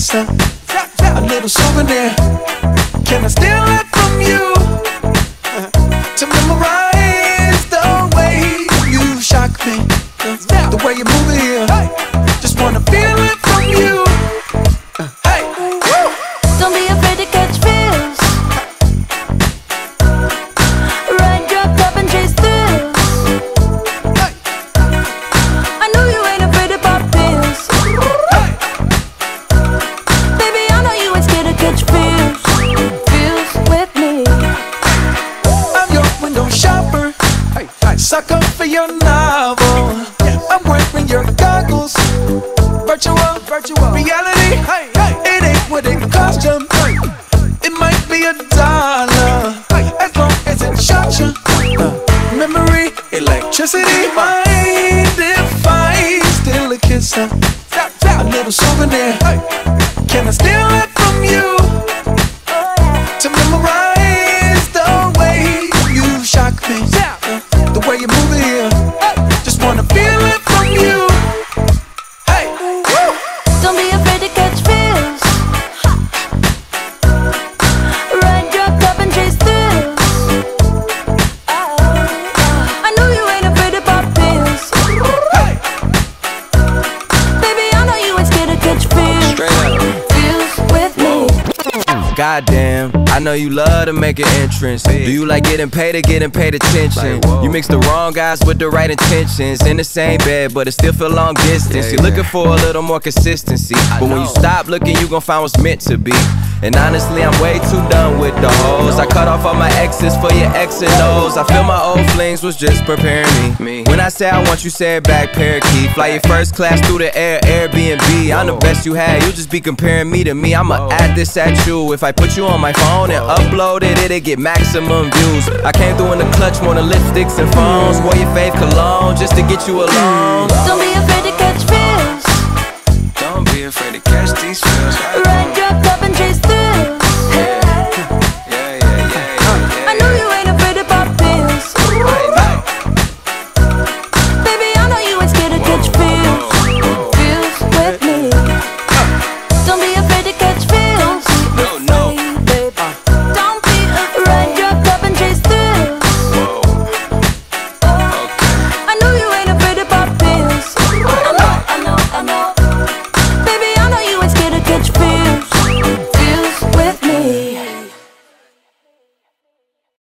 kiss, a little souvenir. Can I steal it from you to memorize the way you shock me, the way you move it here? Just wanna feel it from you. Hey, don't be afraid to catch feels. Ride your cup and chase thrills. I know you ain't afraid to pop pills. Baby, I know you ain't scared to catch feels. Feels with me. I'm your window shopper, sucker for your novel. I'm wearing your goggles. Virtual reality. It ain't what it cost you. It might be $1, as long as it shocks you. Memory, electricity. Mind if I steal a kiss, a little souvenir? Can I steal it from you to memorize the way you shock me, the way you move it here? Just wanna feel it from you. Hey, don't be afraid to catch feels. Ride your cup and chase thrills. I know you ain't afraid to pop pills. Baby, I know you ain't scared to catch feels. Feels with me. Goddamn, I know you love to make an entrance. Do you like getting paid or getting paid attention? You mix the wrong guys with the right intentions. In the same bed, but it still feel long distance. You're looking for a little more consistency, but when you stop looking, you gon' find what's meant to be. And honestly, I'm way too done with the hoes. I cut off all my exes for your X and O's. I feel my old flings was just preparing me. When I say I want you, say it back, parakeet. Fly your first class through the air, Airbnb. I'm the best you had, you just be comparing me to me. I'ma add this at you. If I put you on my phone and upload it, it'll get maximum views. I came through in the clutch, more than lipsticks and phones. Wore your fave cologne just to get you alone. Don't be afraid to catch feels. Don't be afraid to catch these feels. Ride your